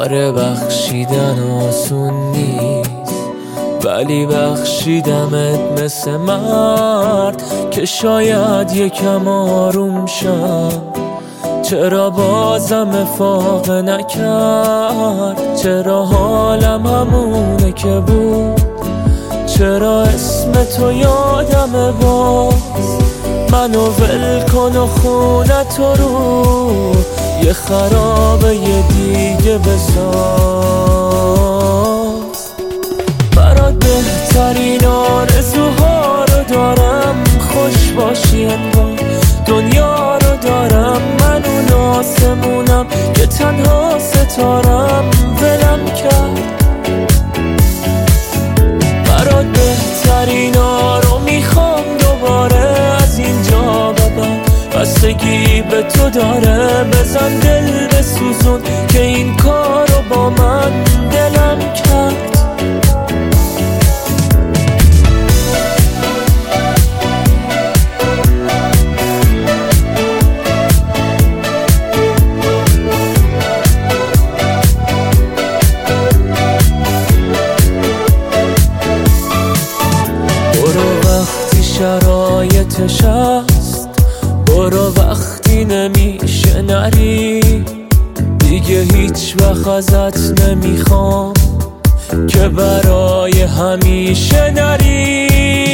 آره بخشیدن آسون نیست، ولی بخشیدمت مثل مرد که شاید یکم آروم شم. چرا بازم افاقه نکرد؟ چرا حالم همونه که بود؟ چرا اسم تو یادمه باز؟ منو ول کن و خونه تو رو یه خرابه یه دیگه بساز. برات بهترین آرزوها رو دارم، خوش باشی انگار دنیا رو دارم. من اون آسمونم که تنها ستارم ولم کرد. برات بهترین ها رو میخوام دوباره از اینجا به بعد. بستگی به تو داره، بزن دل بسوزون که این کار رو با من دلم کرد. شرایطش هست، برو وقتی نمیشه نری. دیگه هیچ وقت ازت نمیخوام که برای همیشه نری.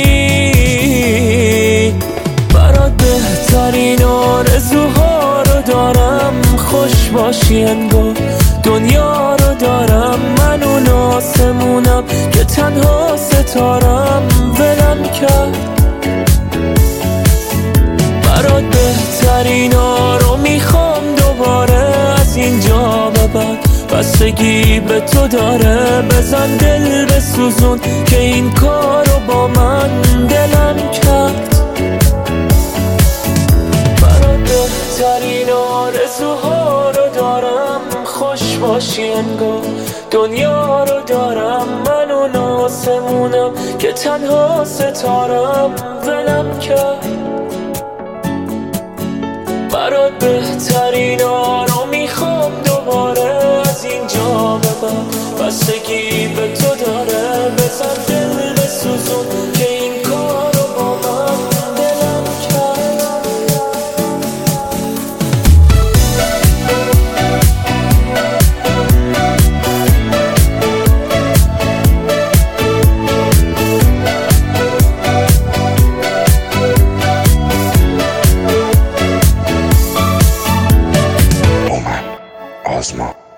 برات بهترین آرزوها رو دارم، خوش باشی انگار دنیا رو دارم. من اون آسمونم که تنها ستارم ولم کرد. برات بهترین ها رو میخوام دوباره از اینجا به بعد. بستگی به تو داره، بزن دل بسوزون که این کار رو با من دلم کرد. برات بهترین آرزوها رو دارم، خوش باشی انگار دنیا رو دارم. من اون آسمونم که تنها ستارم ولم کرد. برات بهترین ها رو میخوام دوباره از اینجا به بعد. بستگی به تو داره، بزن دل بسوزون که این کار رو با من دلم کرد. Ozma.